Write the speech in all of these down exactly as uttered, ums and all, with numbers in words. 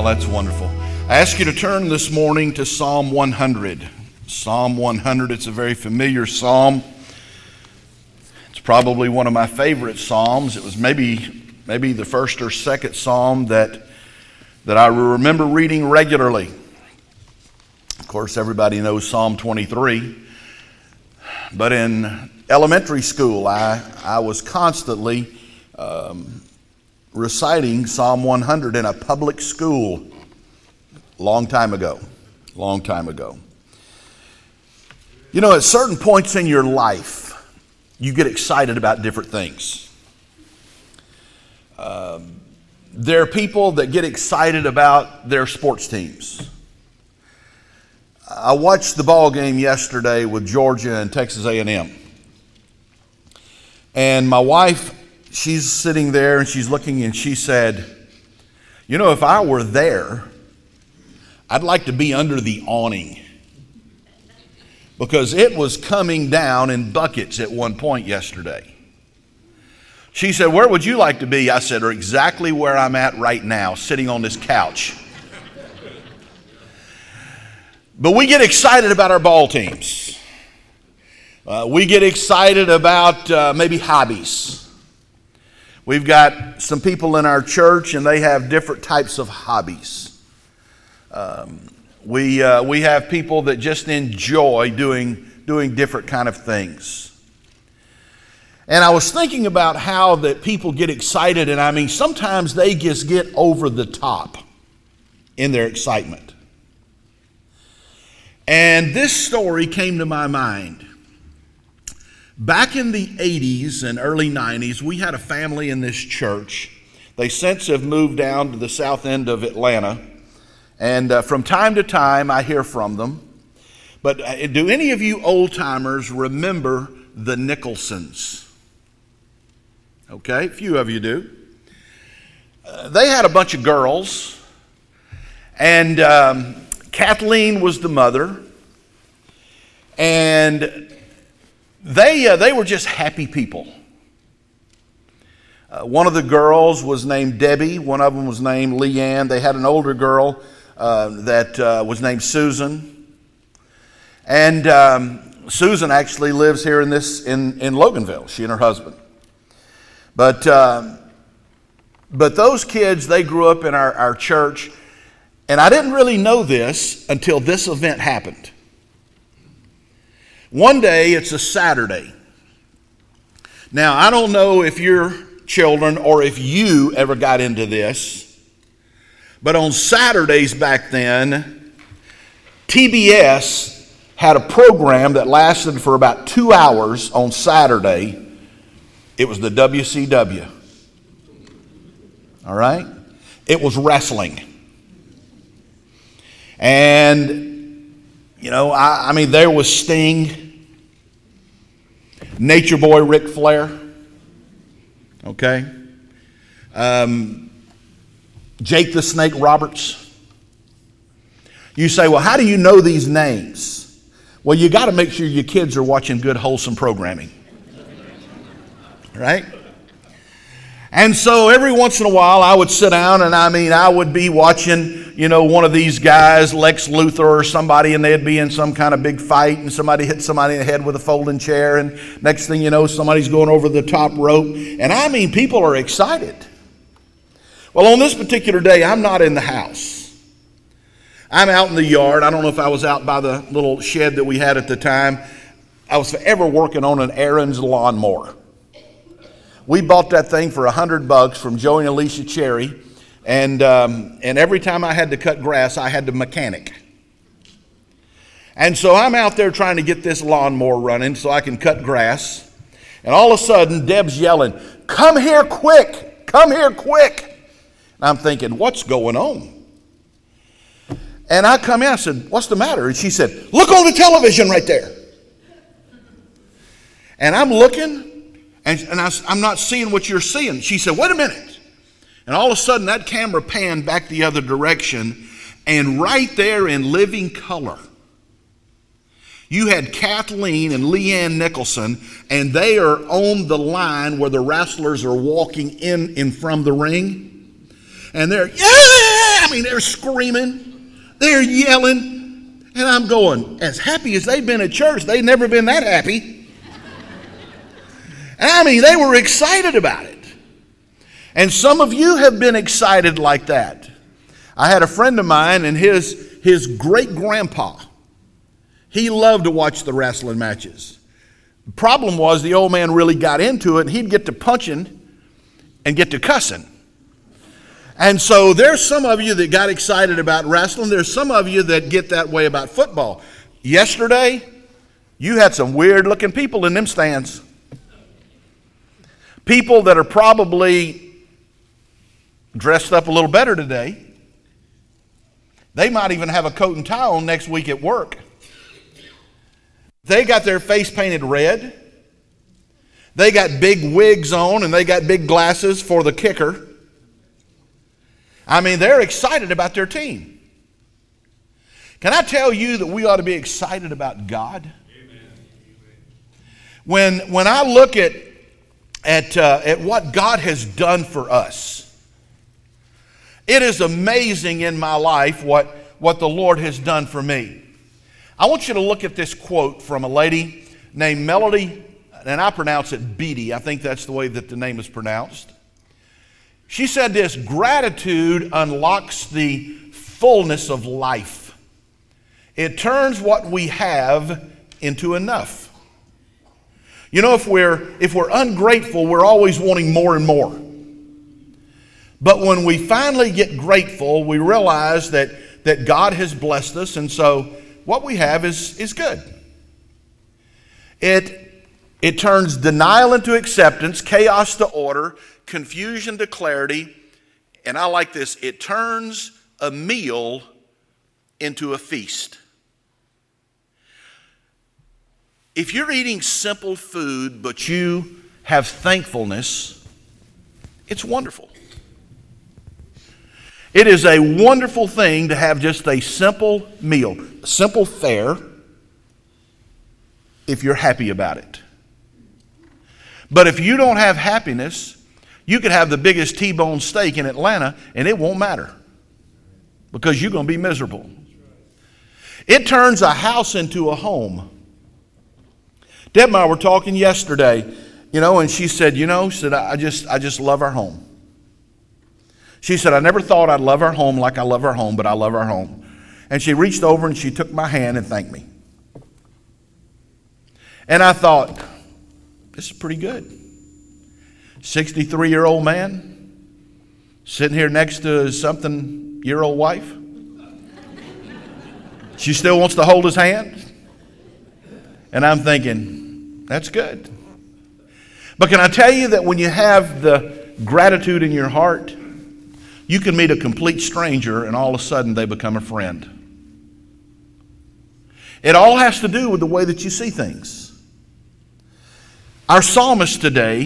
Well, that's wonderful. I ask you to turn this morning to Psalm one hundred. Psalm one hundred, it's a very familiar psalm. It's probably one of my favorite psalms. It was maybe maybe the first or second psalm that, that I remember reading regularly. Of course, everybody knows Psalm twenty-three. But in elementary school, I, I was constantly um, reciting Psalm one hundred in a public school long time ago, long time ago. You know, at certain points in your life, you get excited about different things. Um, there are people that get excited about their sports teams. I watched the ball game yesterday with Georgia and Texas A and M. And my wife, she's sitting there and she's looking and she said, you know, if I were there, I'd like to be under the awning. Because it was coming down in buckets at one point yesterday. She said, where would you like to be? I said, exactly where I'm at right now, sitting on this couch. But we get excited about our ball teams. Uh, we get excited about uh, maybe hobbies. We've got some people in our church and they have different types of hobbies. Um, we uh, we have people that just enjoy doing doing different kind of things. And I was thinking about how that people get excited, and I mean sometimes they just get over the top in their excitement. And this story came to my mind. Back in the eighties and early nineties, we had a family in this church. They since have moved down to the south end of Atlanta. And uh, from time to time, I hear from them. But uh, do any of you old-timers remember the Nicholsons? Okay, a few of you do. Uh, they had a bunch of girls. And um, Kathleen was the mother. And they, uh, they were just happy people. Uh, one of the girls was named Debbie. One of them was named Leanne. They had an older girl Uh, that uh, was named Susan. And um, Susan actually lives here in this in, in Loganville, she and her husband. But um, but those kids, they grew up in our, our church, and I didn't really know this until this event happened. One day, it's a Saturday. Now, I don't know if your children or if you ever got into this, but on Saturdays back then, T B S had a program that lasted for about two hours on Saturday. It was the W C W. All right? It was wrestling. And, you know, I, I mean, there was Sting, Nature Boy Ric Flair. Okay? Um... Jake the Snake Roberts. You say, well, how do you know these names? Well, you got to make sure your kids are watching good, wholesome programming. Right? And so every once in a while, I would sit down and I mean, I would be watching, you know, one of these guys, Lex Luthor or somebody, and they'd be in some kind of big fight and somebody hit somebody in the head with a folding chair. And next thing you know, somebody's going over the top rope. And I mean, people are excited. Well, on this particular day, I'm not in the house. I'm out in the yard. I don't know if I was out by the little shed that we had at the time. I was forever working on an Aaron's lawnmower. We bought that thing for a hundred bucks from Joe and Alicia Cherry, and um, and every time I had to cut grass, I had to mechanic. And so I'm out there trying to get this lawnmower running so I can cut grass, and all of a sudden, Deb's yelling, "Come here quick! Come here quick!" I'm thinking, what's going on? And I come in, I said, what's the matter? And she said, look on the television right there. And I'm looking, and, and I, I'm not seeing what you're seeing. She said, wait a minute. And all of a sudden, that camera panned back the other direction, and right there in living color, you had Kathleen and Leanne Nicholson, and they are on the line where the wrestlers are walking in, in from the ring. And they're, yeah, I mean, they're screaming, they're yelling, and I'm going, as happy as they've been at church, they've never been that happy. I mean, they were excited about it. And some of you have been excited like that. I had a friend of mine, and his, his great-grandpa, he loved to watch the wrestling matches. The problem was the old man really got into it, and he'd get to punching and get to cussing. And so there's some of you that got excited about wrestling. There's some of you that get that way about football. Yesterday, you had some weird-looking people in them stands. People that are probably dressed up a little better today. They might even have a coat and tie on next week at work. They got their face painted red. They got big wigs on, and they got big glasses for the kicker. I mean, they're excited about their team. Can I tell you that we ought to be excited about God? Amen. When, when I look at, at, uh, at what God has done for us, it is amazing in my life what, what the Lord has done for me. I want you to look at this quote from a lady named Melody, and I pronounce it Beatty. I think that's the way that the name is pronounced. She said this: gratitude unlocks the fullness of life. It turns what we have into enough. You know, if we're, if we're ungrateful, we're always wanting more and more. But when we finally get grateful, we realize that, that God has blessed us, and so what we have is, is good. It, it turns denial into acceptance, chaos to order, confusion to clarity, and I like this, it turns a meal into a feast. If you're eating simple food, but you have thankfulness, it's wonderful. It is a wonderful thing to have just a simple meal, simple fare, if you're happy about it. But if you don't have happiness, you could have the biggest T-bone steak in Atlanta and it won't matter because you're going to be miserable. It turns a house into a home. Deb and I were talking yesterday, you know, and she said, you know, said I just I just love our home. She said, I never thought I'd love our home like I love our home, but I love our home. And she reached over and she took my hand and thanked me. And I thought, this is pretty good. sixty-three-year-old man sitting here next to his something-year-old wife. She still wants to hold his hand. And I'm thinking, that's good. But can I tell you that when you have the gratitude in your heart, you can meet a complete stranger and all of a sudden they become a friend. It all has to do with the way that you see things. Our psalmist today,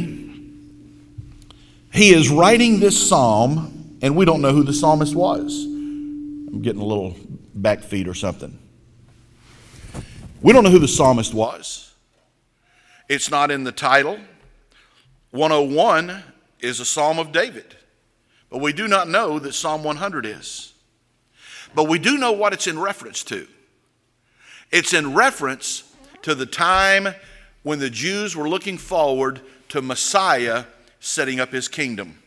he is writing this psalm, and we don't know who the psalmist was. I'm getting a little back feed or something. We don't know who the psalmist was. It's not in the title. one oh one is a psalm of David. But we do not know that Psalm one hundred is. But we do know what it's in reference to. It's in reference to the time when the Jews were looking forward to Messiah setting up his kingdom.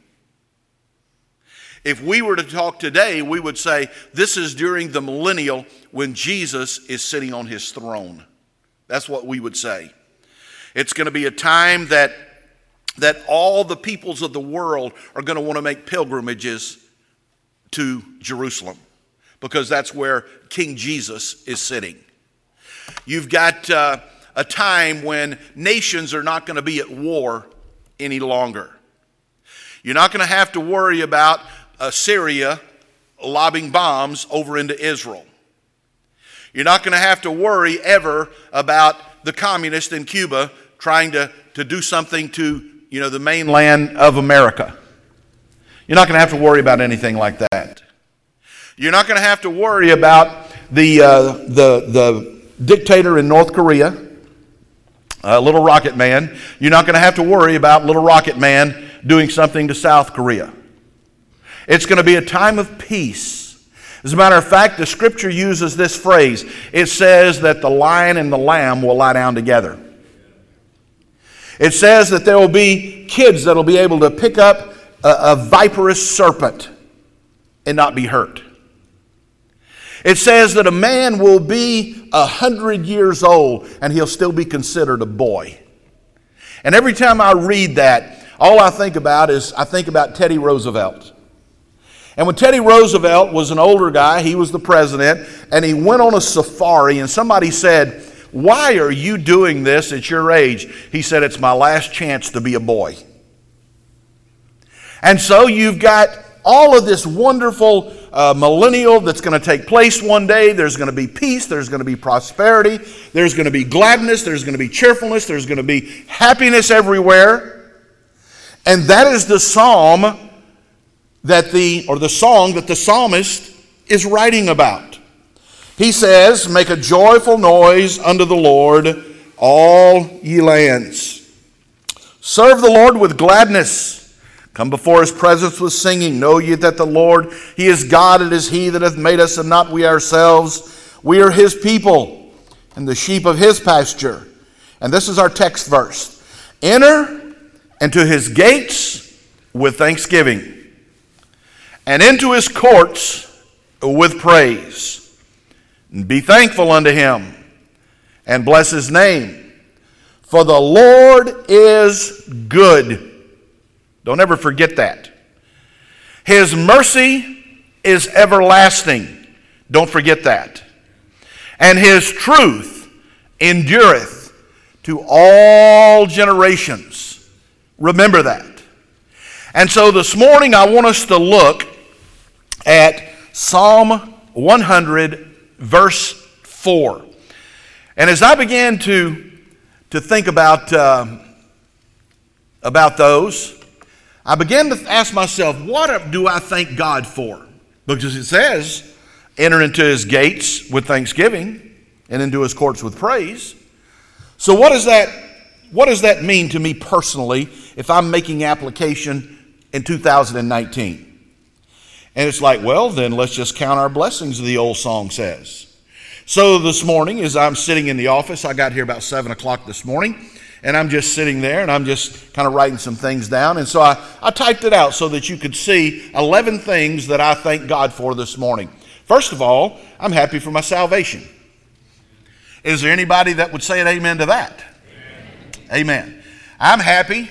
If we were to talk today, we would say this is during the millennial when Jesus is sitting on his throne. That's what we would say. It's going to be a time that that all the peoples of the world are going to want to make pilgrimages to Jerusalem because that's where King Jesus is sitting. You've got uh, a time when nations are not going to be at war any longer. You're not going to have to worry about Assyria lobbing bombs over into Israel. You're not going to have to worry ever about the communists in Cuba trying to, to do something to, you know, the mainland of America. You're not going to have to worry about anything like that. You're not going to have to worry about the uh, the the dictator in North Korea, uh, Little Rocket Man. You're not going to have to worry about Little Rocket Man doing something to South Korea. It's going to be a time of peace. As a matter of fact, the scripture uses this phrase. It says that the lion and the lamb will lie down together. It says that there will be kids that will be able to pick up a, a viperous serpent and not be hurt. It says that a man will be a hundred years old and he'll still be considered a boy. And every time I read that, all I think about is I think about Teddy Roosevelt. And when Teddy Roosevelt was an older guy, he was the president, and he went on a safari, and somebody said, "Why are you doing this at your age?" He said, "It's my last chance to be a boy." And so you've got all of this wonderful uh, millennial that's going to take place one day. There's going to be peace. There's going to be prosperity. There's going to be gladness. There's going to be cheerfulness. There's going to be happiness everywhere. And that is the psalm that the, or the song that the psalmist is writing about. He says, "Make a joyful noise unto the Lord, all ye lands. Serve the Lord with gladness. Come before his presence with singing. Know ye that the Lord, he is God. It is he that hath made us, and not we ourselves. We are his people, and the sheep of his pasture." And this is our text verse. "Enter into his gates with thanksgiving, and into his courts with praise. And be thankful unto him, and bless his name. For the Lord is good." Don't ever forget that. "His mercy is everlasting." Don't forget that. "And his truth endureth to all generations." Remember that. And so this morning I want us to look at Psalm one hundred, verse four. And as I began to, to think about, uh, about those, I began to ask myself, what do I thank God for? Because it says, "Enter into his gates with thanksgiving, and into his courts with praise." So what does that, what does that mean to me personally if I'm making application in two thousand nineteen? And it's like, well, then let's just count our blessings, the old song says. So this morning, as I'm sitting in the office, I got here about seven o'clock this morning, and I'm just sitting there, and I'm just kind of writing some things down. And so I, I typed it out so that you could see eleven things that I thank God for this morning. First of all, I'm happy for my salvation. Is there anybody that would say an amen to that? Amen. Amen. I'm happy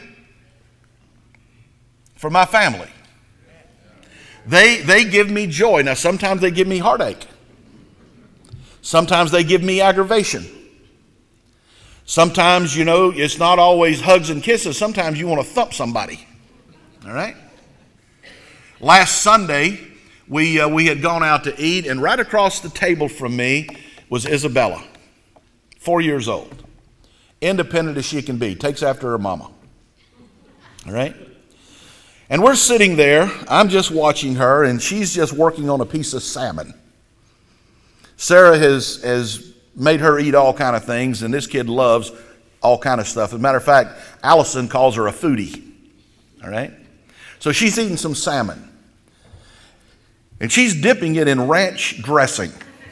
for my family. They, they give me joy. Now, sometimes they give me heartache. Sometimes they give me aggravation. Sometimes, you know, it's not always hugs and kisses. Sometimes you want to thump somebody. All right? Last Sunday, we, uh, we had gone out to eat, and right across the table from me was Isabella, four years old. Independent as she can be. Takes after her mama. All right? And we're sitting there, I'm just watching her, and she's just working on a piece of salmon. Sarah has, has made her eat all kind of things, and this kid loves all kind of stuff. As a matter of fact, Allison calls her a foodie. All right? So she's eating some salmon. And she's dipping it in ranch dressing.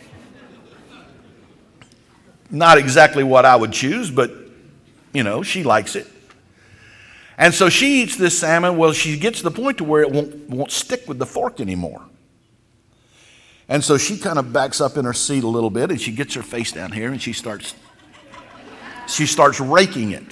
Not exactly what I would choose, but, you know, she likes it. And so she eats this salmon. Well, she gets to the point to where it won't, won't stick with the fork anymore. And so she kind of backs up in her seat a little bit, and she gets her face down here, and she starts, she starts raking it.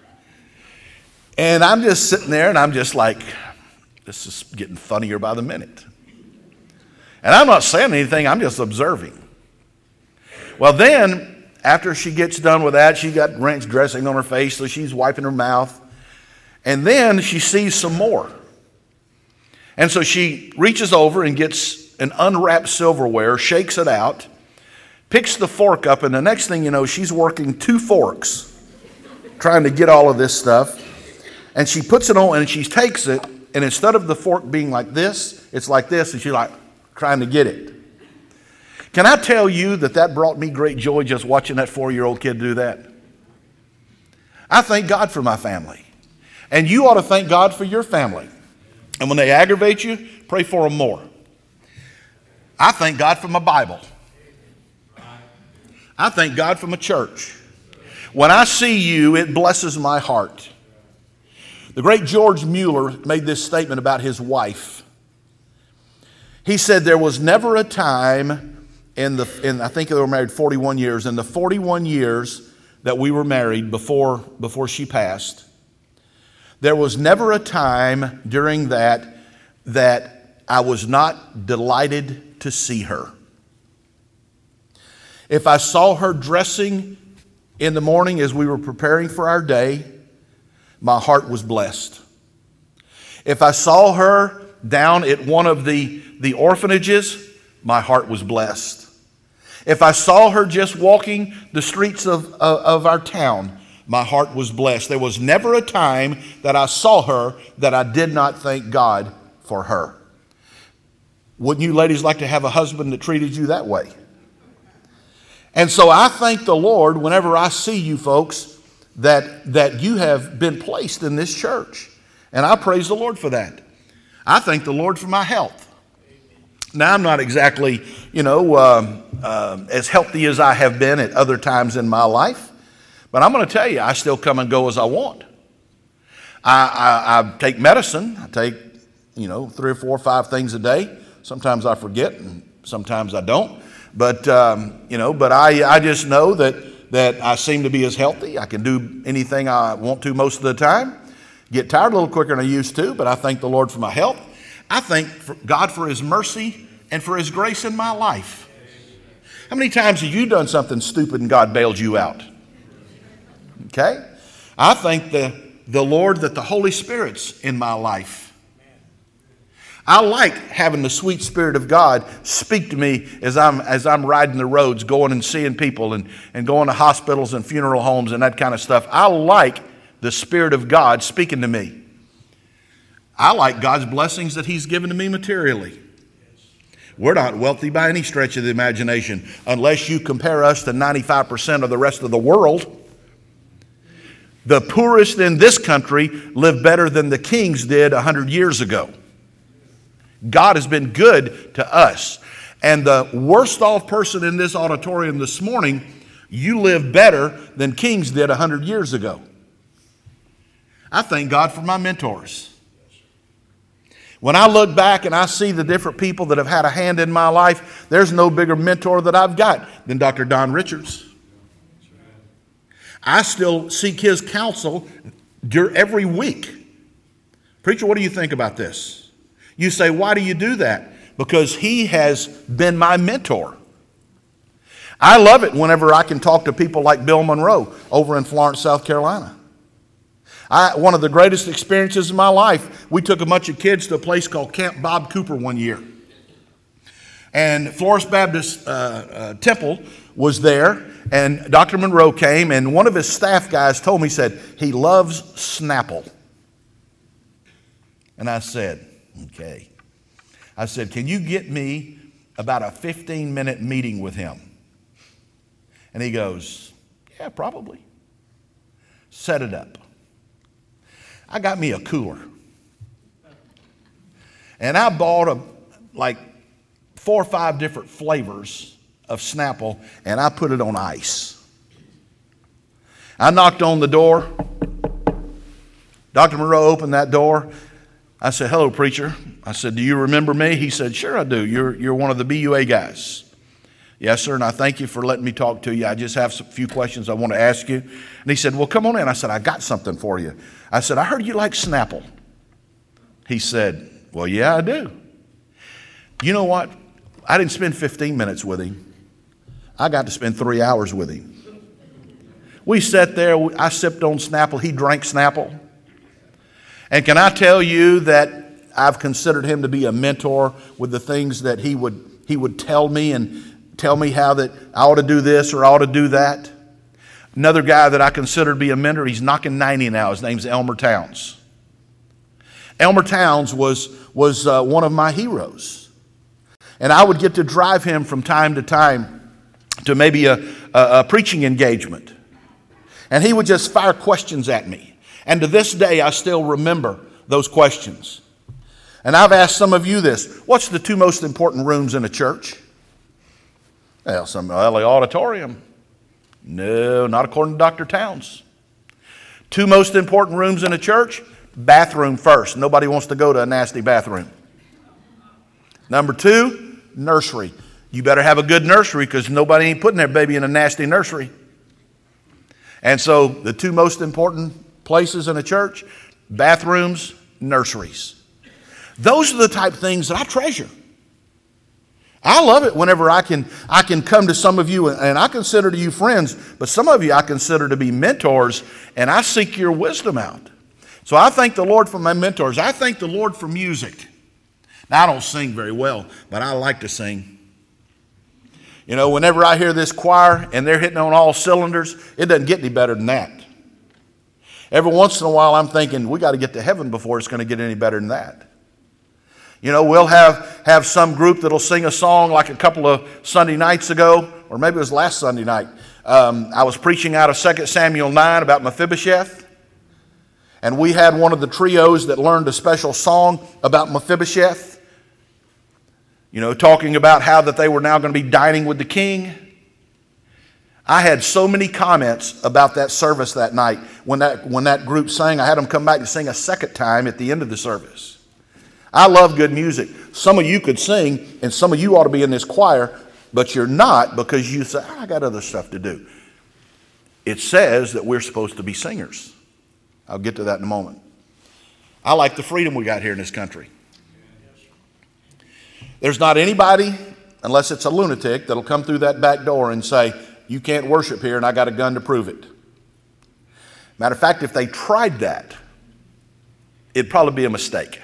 And I'm just sitting there, and I'm just like, this is getting funnier by the minute. And I'm not saying anything, I'm just observing. Well, then, after she gets done with that, she got ranch dressing on her face, so she's wiping her mouth. And then she sees some more. And so she reaches over and gets an unwrapped silverware, shakes it out, picks the fork up, and the next thing you know, she's working two forks, trying to get all of this stuff. And she puts it on, and she takes it, and instead of the fork being like this, it's like this, and she's like trying to get it. Can I tell you that that brought me great joy just watching that four-year-old kid do that? I thank God for my family. And you ought to thank God for your family. And when they aggravate you, pray for them more. I thank God for my Bible. I thank God for my church. When I see you, it blesses my heart. The great George Mueller made this statement about his wife. He said there was never a time in the, in, I think they were married forty-one years, in the forty-one years that we were married before, before she passed, there was never a time during that that I was not delighted to see her. If I saw her dressing in the morning as we were preparing for our day, my heart was blessed. If I saw her down at one of the, the orphanages, my heart was blessed. If I saw her just walking the streets of, of, of our town, my heart was blessed. There was never a time that I saw her that I did not thank God for her. Wouldn't you ladies like to have a husband that treated you that way? And so I thank the Lord whenever I see you folks that, that you have been placed in this church. And I praise the Lord for that. I thank the Lord for my health. Now, I'm not exactly, you know, um, uh, as healthy as I have been at other times in my life. But I'm going to tell you, I still come and go as I want. I, I, I take medicine. I take, you know, three or four or five things a day. Sometimes I forget and sometimes I don't. But, um, you know, but I, I just know that, that I seem to be as healthy. I can do anything I want to most of the time. Get tired a little quicker than I used to, but I thank the Lord for my health. I thank for God for His mercy and for His grace in my life. How many times have you done something stupid and God bailed you out? Okay? I thank the, the Lord that the Holy Spirit's in my life. I like having the sweet Spirit of God speak to me as I'm as I'm riding the roads, going and seeing people and, and going to hospitals and funeral homes and that kind of stuff. I like the Spirit of God speaking to me. I like God's blessings that He's given to me materially. We're not wealthy by any stretch of the imagination, unless you compare us to ninety-five percent of the rest of the world. The poorest in this country live better than the kings did one hundred years ago. God has been good to us. And the worst off person in this auditorium this morning, you live better than kings did one hundred years ago. I thank God for my mentors. When I look back and I see the different people that have had a hand in my life, there's no bigger mentor that I've got than Doctor Don Richards. I still seek his counsel every week. Preacher, what do you think about this? You say, why do you do that? Because he has been my mentor. I love it whenever I can talk to people like Bill Monroe over in Florence, South Carolina. I, one of the greatest experiences of my life, we took a bunch of kids to a place called Camp Bob Cooper one year. And Florence Baptist uh, uh, Temple was there, and Doctor Monroe came, and one of his staff guys told me, he said, he loves Snapple. And I said, okay. I said, can you get me about a fifteen minute meeting with him? And he goes, yeah, probably. Set it up. I got me a cooler. And I bought a, like four or five different flavors of Snapple, and I put it on ice. I knocked on the door. Doctor Monroe opened that door. I said, hello, preacher. I said, do you remember me? He said, sure I do. You're, you're one of the B U A guys. Yes, sir, and I thank you for letting me talk to you. I just have a few questions I want to ask you. And he said, well, come on in. I said, I got something for you. I said, I heard you like Snapple. He said, well, yeah, I do. You know what? I didn't spend fifteen minutes with him. I got to spend three hours with him. We sat there. I sipped on Snapple. He drank Snapple. And can I tell you that I've considered him to be a mentor with the things that he would he would tell me and tell me how that I ought to do this or I ought to do that. Another guy that I consider to be a mentor, he's knocking ninety now. His name's Elmer Towns. Elmer Towns was, was uh, one of my heroes. And I would get to drive him from time to time to maybe a, a, a preaching engagement. And he would just fire questions at me. And to this day, I still remember those questions. And I've asked some of you this. What's the two most important rooms in a church? Well, some L A auditorium. No, not according to Doctor Towns. Two most important rooms in a church, bathroom first. Nobody wants to go to a nasty bathroom. Number two, nursery. You better have a good nursery because nobody ain't putting their baby in a nasty nursery. And so the two most important places in a church, bathrooms, nurseries. Those are the type of things that I treasure. I love it whenever I can I can come to some of you, and I consider you friends, but some of you I consider to be mentors, and I seek your wisdom out. So I thank the Lord for my mentors. I thank the Lord for music. Now, I don't sing very well, but I like to sing. You know, whenever I hear this choir and they're hitting on all cylinders, it doesn't get any better than that. Every once in a while I'm thinking, we got to get to heaven before it's going to get any better than that. You know, we'll have, have some group that'll sing a song like a couple of Sunday nights ago, or maybe it was last Sunday night. Um, I was preaching out of Second Samuel nine about Mephibosheth. And we had one of the trios that learned a special song about Mephibosheth. You know, talking about how that they were now going to be dining with the king. I had so many comments about that service that night. When that, when that group sang, I had them come back and sing a second time at the end of the service. I love good music. Some of you could sing, and some of you ought to be in this choir, but you're not because you say, I got other stuff to do. It says that we're supposed to be singers. I'll get to that in a moment. I like the freedom we got here in this country. There's not anybody, unless it's a lunatic, that'll come through that back door and say, you can't worship here and I got a gun to prove it. Matter of fact, if they tried that, it'd probably be a mistake.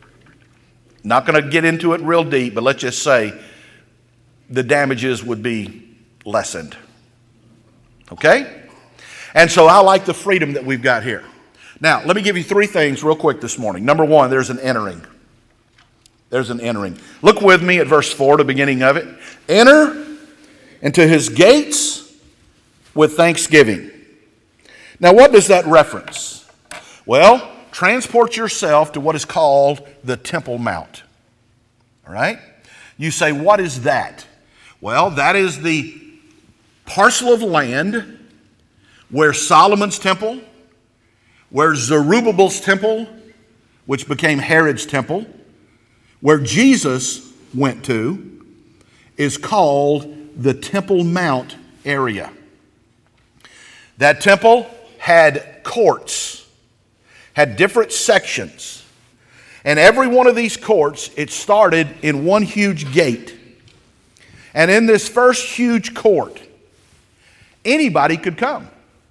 Not going to get into it real deep, but let's just say the damages would be lessened. Okay? And so I like the freedom that we've got here. Now, let me give you three things real quick this morning. Number one, there's an entering. There's an entering. Look with me at verse four, the beginning of it. Enter into his gates with thanksgiving. Now, what does that reference? Well, transport yourself to what is called the Temple Mount. All right? You say, what is that? Well, that is the parcel of land where Solomon's temple, where Zerubbabel's temple, which became Herod's temple, where Jesus went to, is called the Temple Mount area. That temple had courts, had different sections. And every one of these courts, it started in one huge gate. And in this first huge court, anybody could come.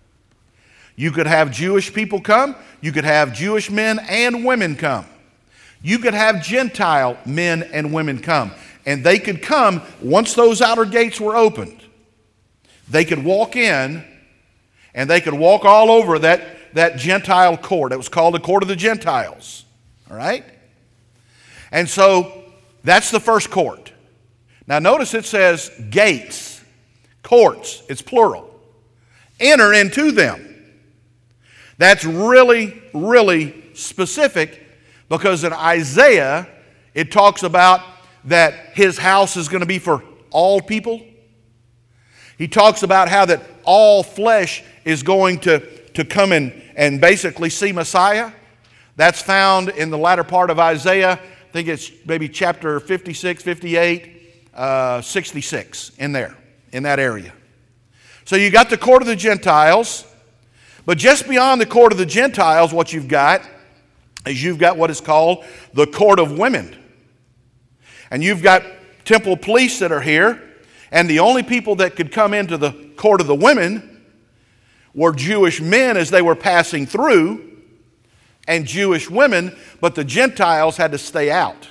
You could have Jewish people come. You could have Jewish men and women come. You could have Gentile men and women come. And they could come, once those outer gates were opened, they could walk in and they could walk all over that, that Gentile court. It was called the Court of the Gentiles. All right? And so that's the first court. Now notice it says gates, courts, it's plural. Enter into them. That's really, really specific because in Isaiah, it talks about that his house is going to be for all people. He talks about how that all flesh is going to, to come in and basically see Messiah. That's found in the latter part of Isaiah. I think it's maybe chapter fifty-six, fifty-eight, uh, sixty-six in there, in that area. So you got the court of the Gentiles, but just beyond the court of the Gentiles, what you've got is you've got what is called the court of women. And you've got temple police that are here, and the only people that could come into the court of the women were Jewish men as they were passing through, and Jewish women, but the Gentiles had to stay out.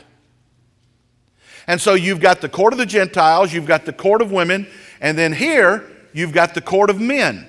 And so you've got the court of the Gentiles, you've got the court of women, and then here you've got the court of men.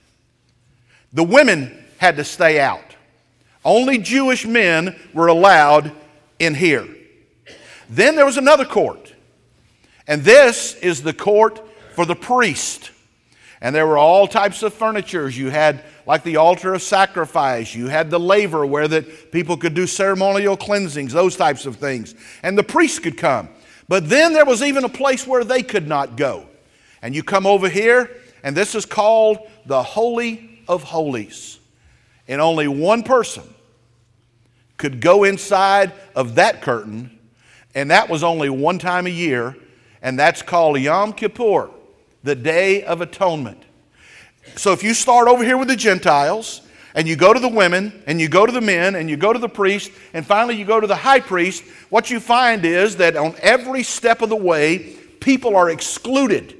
The women had to stay out. Only Jewish men were allowed in here. Then there was another court. And this is the court for the priest. And there were all types of furnitures. You had like the altar of sacrifice. You had the laver where that people could do ceremonial cleansings, those types of things. And the priests could come. But then there was even a place where they could not go. And you come over here, and this is called the Holy of Holies. And only one person could go inside of that curtain, and that was only one time a year, and that's called Yom Kippur, the Day of Atonement. So if you start over here with the Gentiles, and you go to the women, and you go to the men, and you go to the priest, and finally you go to the high priest, what you find is that on every step of the way, people are excluded.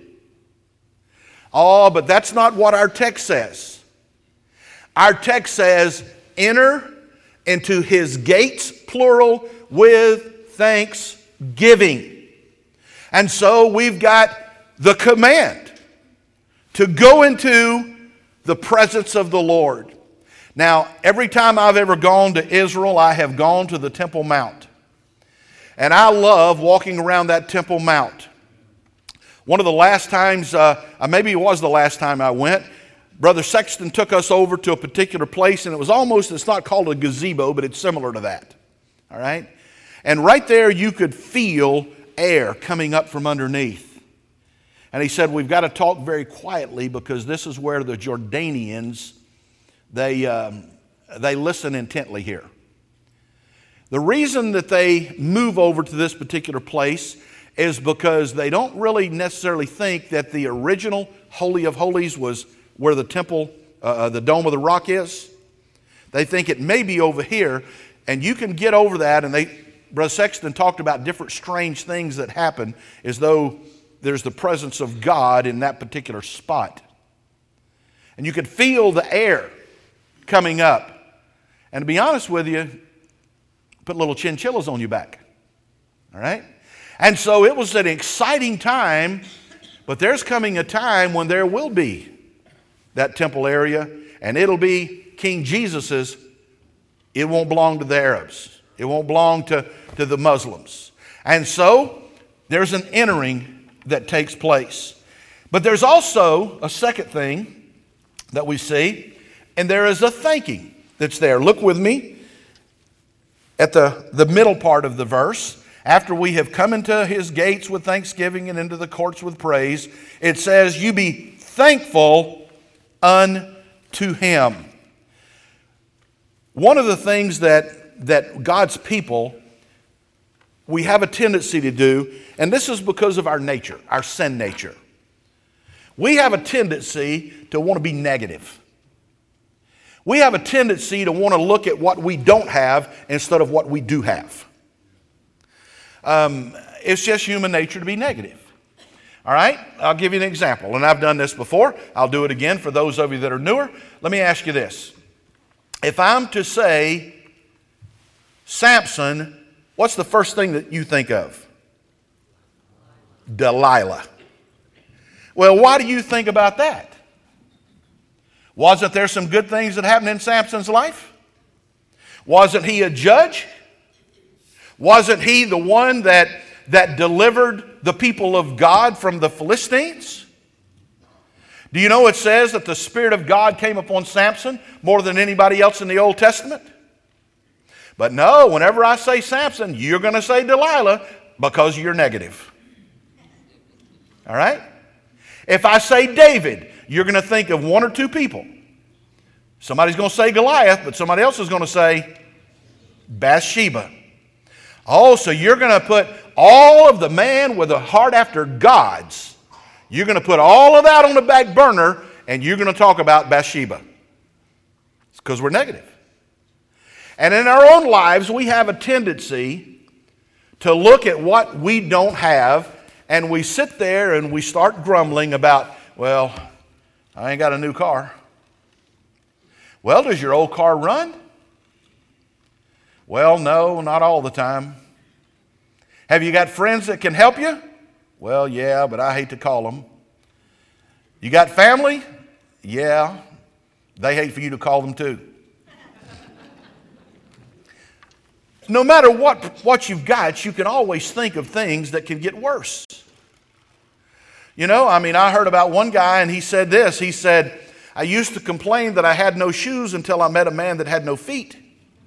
Oh, but that's not what our text says. Our text says, enter into his gates, plural, with thanksgiving. And so we've got the command to go into the presence of the Lord. Now, every time I've ever gone to Israel, I have gone to the Temple Mount. And I love walking around that Temple Mount. One of the last times, uh, maybe it was the last time I went, Brother Sexton took us over to a particular place, and it was almost, it's not called a gazebo, but it's similar to that. All right? And right there you could feel air coming up from underneath. And he said, we've got to talk very quietly because this is where the Jordanians, they, um, they listen intently here. The reason that they move over to this particular place is because they don't really necessarily think that the original Holy of Holies was where the temple, uh, the Dome of the Rock is. They think it may be over here, and you can get over that, and they, Brother Sexton talked about different strange things that happen as though there's the presence of God in that particular spot. And you could feel the air coming up. And to be honest with you, put little chinchillas on your back. All right? And so it was an exciting time, but there's coming a time when there will be that temple area, and it'll be King Jesus's. It won't belong to the Arabs. It won't belong to, to the Muslims. And so there's an entering that takes place. But there's also a second thing that we see, and there is a thanking that's there. Look with me at the, the middle part of the verse. After we have come into his gates with thanksgiving and into the courts with praise, it says, you be thankful unto him. One of the things that, that God's people, we have a tendency to do, and this is because of our nature, our sin nature. We have a tendency to want to be negative. We have a tendency to want to look at what we don't have instead of what we do have. Um, it's just human nature to be negative. All right? I'll give you an example, and I've done this before. I'll do it again for those of you that are newer. Let me ask you this. If I'm to say Samson, what's the first thing that you think of? Delilah. Well, why do you think about that? Wasn't there some good things that happened in Samson's life? Wasn't he a judge? Wasn't he the one that, that delivered the people of God from the Philistines? Do you know it says that the Spirit of God came upon Samson more than anybody else in the Old Testament? But no, whenever I say Samson, you're going to say Delilah because you're negative. All right? If I say David, you're going to think of one or two people. Somebody's going to say Goliath, but somebody else is going to say Bathsheba. Oh, so you're going to put all of the man with a heart after God's, you're going to put all of that on the back burner, and you're going to talk about Bathsheba. It's because we're negative. And in our own lives, we have a tendency to look at what we don't have, and we sit there and we start grumbling about, well, I ain't got a new car. Well, does your old car run? Well, no, not all the time. Have you got friends that can help you? Well, yeah, but I hate to call them. You got family? Yeah, they hate for you to call them too. No matter what, what you've got, you can always think of things that can get worse. You know, I mean, I heard about one guy and he said this. He said, I used to complain that I had no shoes until I met a man that had no feet.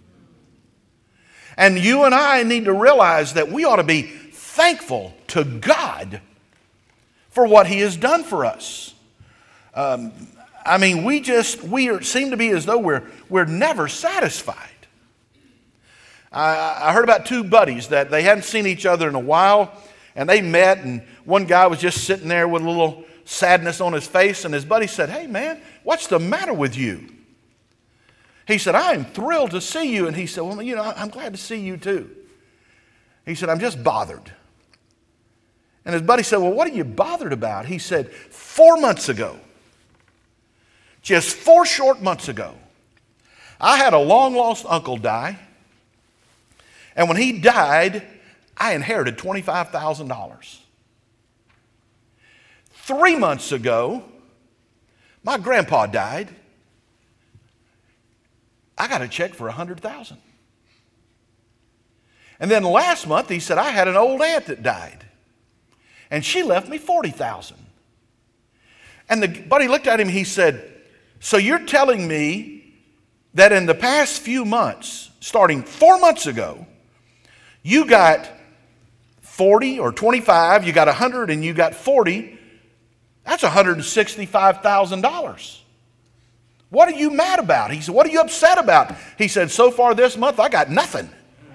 And you and I need to realize that we ought to be thankful to God for what He has done for us. Um, I mean, we just, we are, seem to be as though we're, we're never satisfied. I, I heard about two buddies that they hadn't seen each other in a while, and they met, and one guy was just sitting there with a little sadness on his face, and his buddy said, "Hey man, what's the matter with you?" He said, "I am thrilled to see you." And he said, "Well, you know, I'm glad to see you too." He said, "I'm just bothered." And his buddy said, "Well, what are you bothered about?" He said, four months ago, just four short months ago, I had a long-lost uncle die. And when he died, I inherited twenty-five thousand dollars. Three months ago, my grandpa died. I got a check for one hundred thousand dollars. And then last month, he said, I had an old aunt that died. And she left me forty thousand dollars. And the buddy looked at him, he said, "So you're telling me that in the past few months, starting four months ago, you got forty or twenty-five, you got one hundred, and you got forty. That's one hundred sixty-five thousand dollars. What are you mad about?" He said, "What are you upset about?" He said, "So far this month, I got nothing."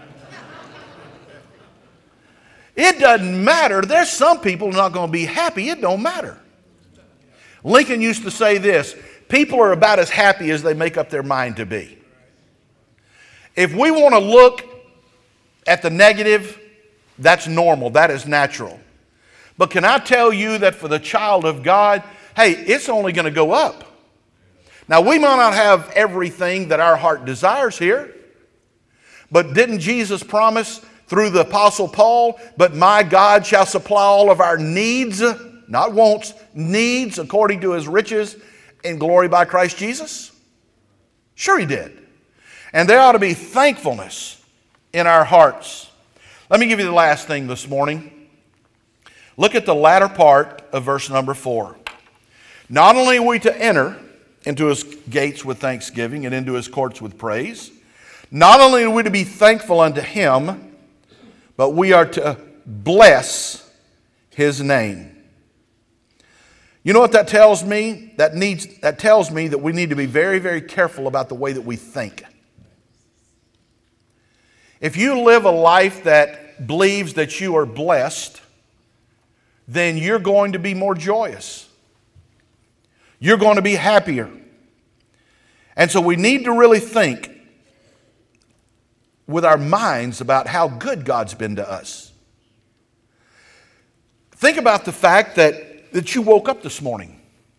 It doesn't matter. There's some people who are not going to be happy. It don't matter. Lincoln used to say this: people are about as happy as they make up their mind to be. If we want to look at the negative, that's normal. That is natural. But can I tell you that for the child of God, hey, it's only going to go up. Now, we might not have everything that our heart desires here, but didn't Jesus promise through the Apostle Paul, "But my God shall supply all of our needs," not wants, needs, according to His riches in glory by Christ Jesus? Sure He did. And there ought to be thankfulness in our hearts. Let me give you the last thing this morning. Look at the latter part of verse number four. Not only are we to enter into His gates with thanksgiving and into His courts with praise, not only are we to be thankful unto Him, but we are to bless His name. You know what that tells me? That needs, that tells me that we need to be very, very careful about the way that we think. If you live a life that believes that you are blessed, then you're going to be more joyous. You're going to be happier. And so we need to really think with our minds about how good God's been to us. Think about the fact that, that you woke up this morning.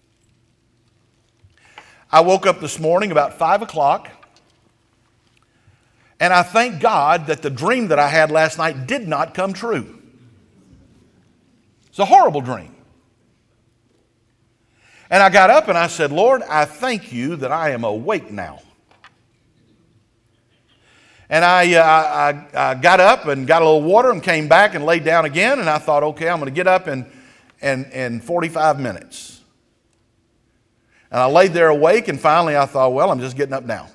I woke up this morning about five o'clock, and I thank God that the dream that I had last night did not come true. It's a horrible dream. And I got up and I said, "Lord, I thank you that I am awake now." And I, uh, I, I got up and got a little water and came back and laid down again. And I thought, okay, I'm going to get up in, in, in forty-five minutes. And I laid there awake, and finally I thought, well, I'm just getting up now.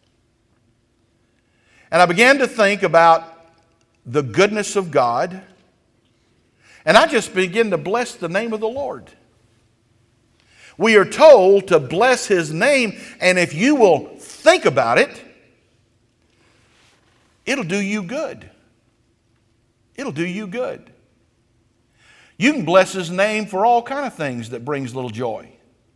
And I began to think about the goodness of God. And I just began to bless the name of the Lord. We are told to bless His name, and if you will think about it, it'll do you good. It'll do you good. You can bless His name for all kind of things that brings little joy.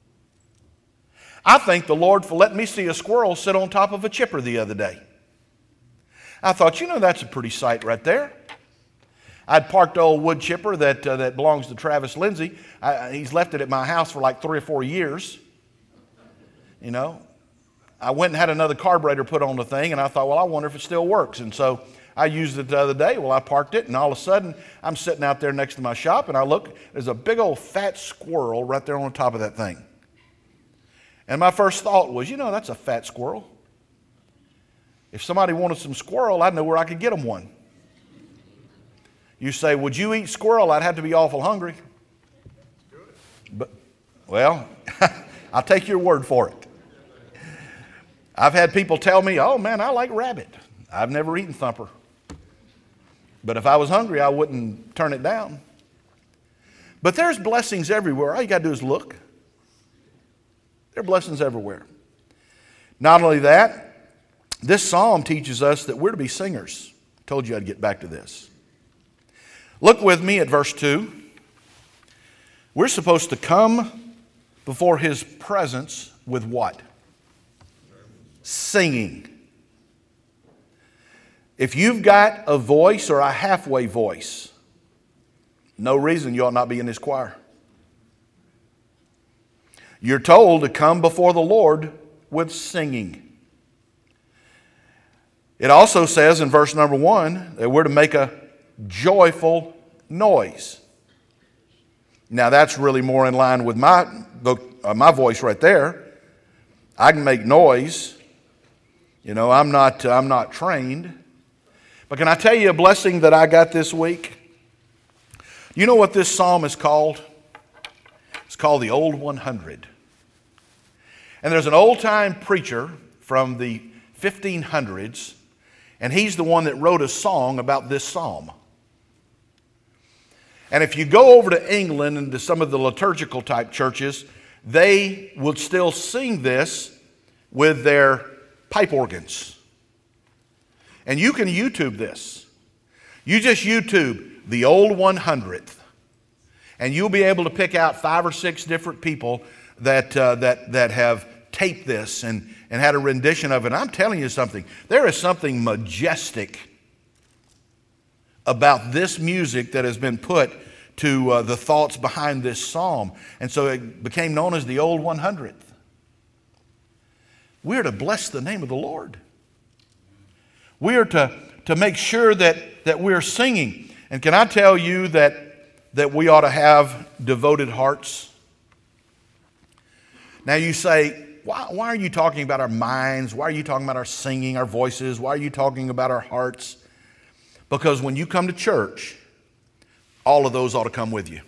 I thank the Lord for letting me see a squirrel sit on top of a chipper the other day. I thought, you know, that's a pretty sight right there. I'd parked the old wood chipper that, uh, that belongs to Travis Lindsay. I, he's left it at my house for like three or four years. You know, I went and had another carburetor put on the thing, and I thought, well, I wonder if it still works. And so I used it the other day. Well, I parked it, and all of a sudden, I'm sitting out there next to my shop, and I look, there's a big old fat squirrel right there on the top of that thing. And my first thought was, you know, that's a fat squirrel. If somebody wanted some squirrel, I'd know where I could get them one. You say, would you eat squirrel? I'd have to be awful hungry. But, well, I'll take your word for it. I've had people tell me, oh man, I like rabbit. I've never eaten thumper. But if I was hungry, I wouldn't turn it down. But there's blessings everywhere. All you got to do is look. There are blessings everywhere. Not only that, this psalm teaches us that we're to be singers. I told you I'd get back to this. Look with me at verse two. We're supposed to come before His presence with what? Singing. If you've got a voice or a halfway voice, no reason you ought not be in this choir. You're told to come before the Lord with singing. It also says in verse number one that we're to make a joyful noise. Now that's really more in line with my, uh, my voice right there. I can make noise. You know, I'm not, I'm not trained. But can I tell you a blessing that I got this week? You know what this psalm is called? It's called the Old one hundred. And there's an old-time preacher from the fifteen hundreds, and he's the one that wrote a song about this psalm. And if you go over to England and to some of the liturgical type churches, they would still sing this with their pipe organs. And you can YouTube this. You just YouTube the Old one hundredth, and you'll be able to pick out five or six different people that uh, that that have taped this and, and had a rendition of it. And I'm telling you something. There is something majestic about this music that has been put to uh, the thoughts behind this psalm. And so it became known as the Old one hundredth. We're to bless the name of the Lord. We are to, to make sure that, that we're singing. And can I tell you that, that we ought to have devoted hearts? Now you say, why, why are you talking about our minds? Why are you talking about our singing, our voices? Why are you talking about our hearts? Because when you come to church, all of those ought to come with you.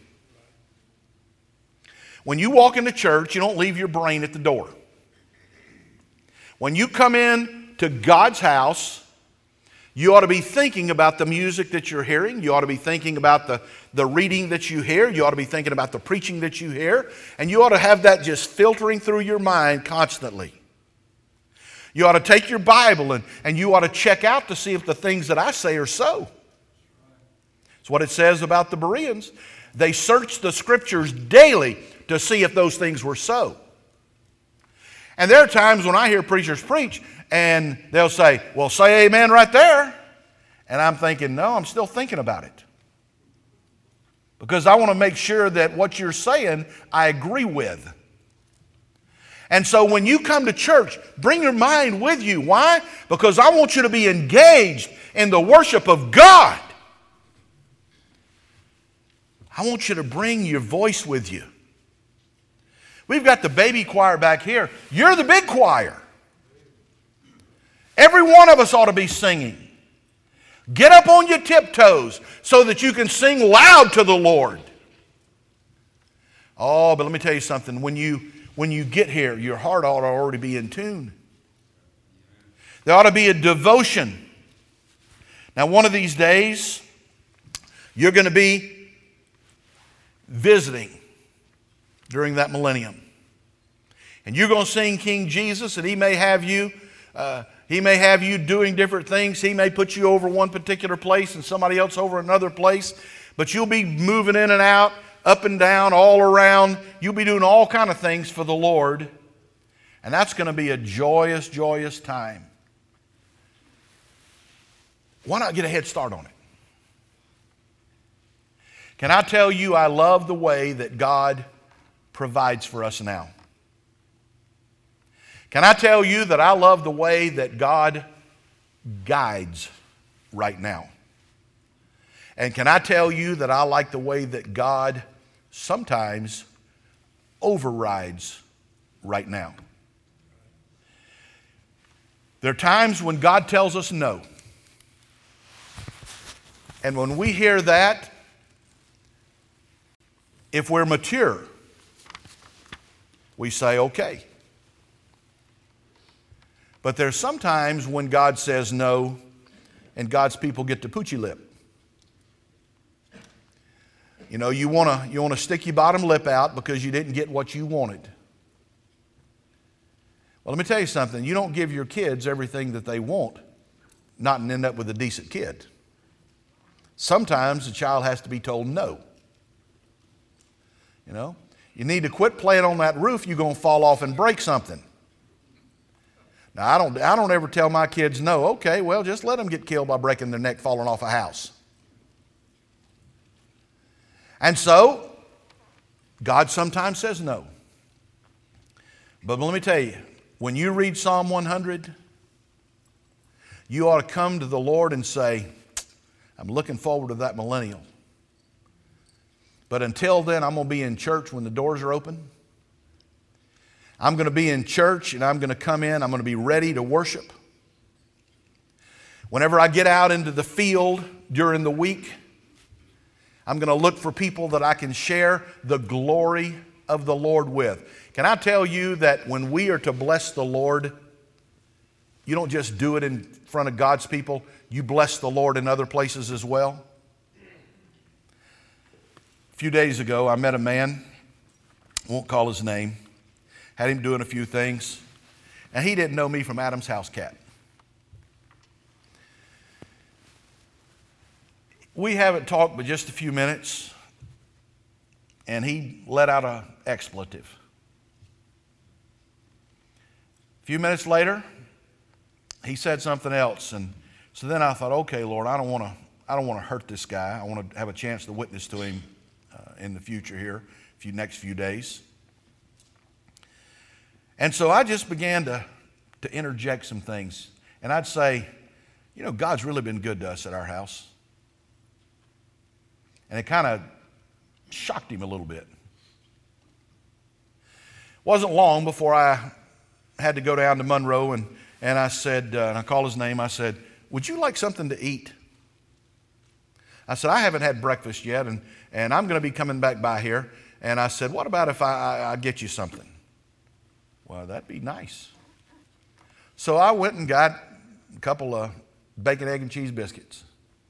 When you walk into church, you don't leave your brain at the door. When you come in to God's house, you ought to be thinking about the music that you're hearing. You ought to be thinking about the, the reading that you hear. You ought to be thinking about the preaching that you hear. And you ought to have that just filtering through your mind constantly. You ought to take your Bible and, and you ought to check out to see if the things that I say are so. It's what it says about the Bereans. They searched the Scriptures daily to see if those things were so. And there are times when I hear preachers preach and they'll say, well, say amen right there. And I'm thinking, no, I'm still thinking about it. Because I want to make sure that what you're saying, I agree with. And so when you come to church, bring your mind with you. Why? Because I want you to be engaged in the worship of God. I want you to bring your voice with you. We've got the baby choir back here. You're the big choir. Every one of us ought to be singing. Get up on your tiptoes so that you can sing loud to the Lord. Oh, but let me tell you something. When you, when you get here, your heart ought to already be in tune. There ought to be a devotion. Now, one of these days, you're going to be visiting during that millennium. And you're going to sing King Jesus, and he may have you uh, he may have you doing different things. He may put you over one particular place and somebody else over another place. But you'll be moving in and out, up and down, all around. You'll be doing all kind of things for the Lord. And that's going to be a joyous, joyous time. Why not get a head start on it? Can I tell you, I love the way that God provides for us now. Can I tell you that I love the way that God guides right now? And can I tell you that I like the way that God sometimes overrides right now? There are times when God tells us no. And when we hear that, if we're mature, we say, okay. But there's sometimes when God says no, and God's people get the poochy lip. You know, you want to you want to stick your bottom lip out because you didn't get what you wanted. Well, let me tell you something. You don't give your kids everything that they want, not and end up with a decent kid. Sometimes the child has to be told no. You know, you need to quit playing on that roof. You're going to fall off and break something. Now, I don't, I don't ever tell my kids no. Okay, well, just let them get killed by breaking their neck falling off a house. And so, God sometimes says no. But let me tell you, when you read Psalm one hundred, you ought to come to the Lord and say, I'm looking forward to that millennial. But until then, I'm going to be in church when the doors are open. I'm going to be in church and I'm going to come in. I'm going to be ready to worship. Whenever I get out into the field during the week, I'm going to look for people that I can share the glory of the Lord with. Can I tell you that when we are to bless the Lord, you don't just do it in front of God's people, you bless the Lord in other places as well? A few days ago, I met a man, won't call his name, had him doing a few things, and he didn't know me from Adam's house cat. We haven't talked but just a few minutes, and he let out an expletive. A few minutes later, he said something else, and so then I thought, okay, Lord, I don't want to I don't want to hurt this guy. I want to have a chance to witness to him uh, in the future here, few next few days. And so I just began to, to interject some things. And I'd say, you know, God's really been good to us at our house. And it kind of shocked him a little bit. Wasn't long before I had to go down to Monroe, and, and I said, uh, and I called his name, I said, would you like something to eat? I said, I haven't had breakfast yet, and, and I'm going to be coming back by here. And I said, what about if I, I, I get you something? Well, that'd be nice. So I went and got a couple of bacon, egg, and cheese biscuits.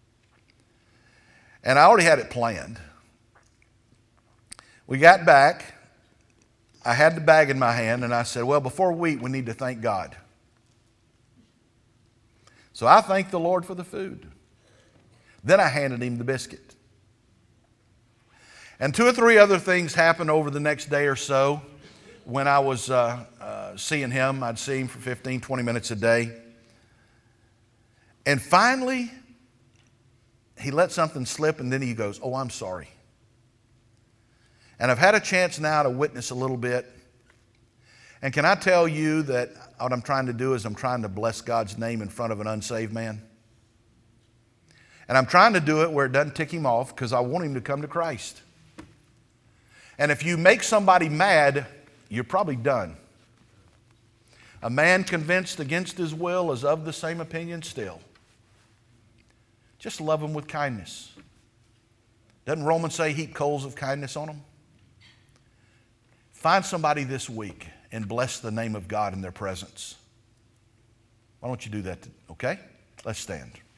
And I already had it planned. We got back. I had the bag in my hand, and I said, well, before we eat, we need to thank God. So I thanked the Lord for the food. Then I handed him the biscuit. And two or three other things happened over the next day or so. When I was uh, uh, seeing him, I'd see him for fifteen, twenty minutes a day. And finally, he let something slip, and then he goes, oh, I'm sorry. And I've had a chance now to witness a little bit. And can I tell you that what I'm trying to do is I'm trying to bless God's name in front of an unsaved man? And I'm trying to do it where it doesn't tick him off, because I want him to come to Christ. And if you make somebody mad, you're probably done. A man convinced against his will is of the same opinion still. Just love them with kindness. Doesn't Romans say heap coals of kindness on them? Find somebody this week and bless the name of God in their presence. Why don't you do that, okay? Let's stand.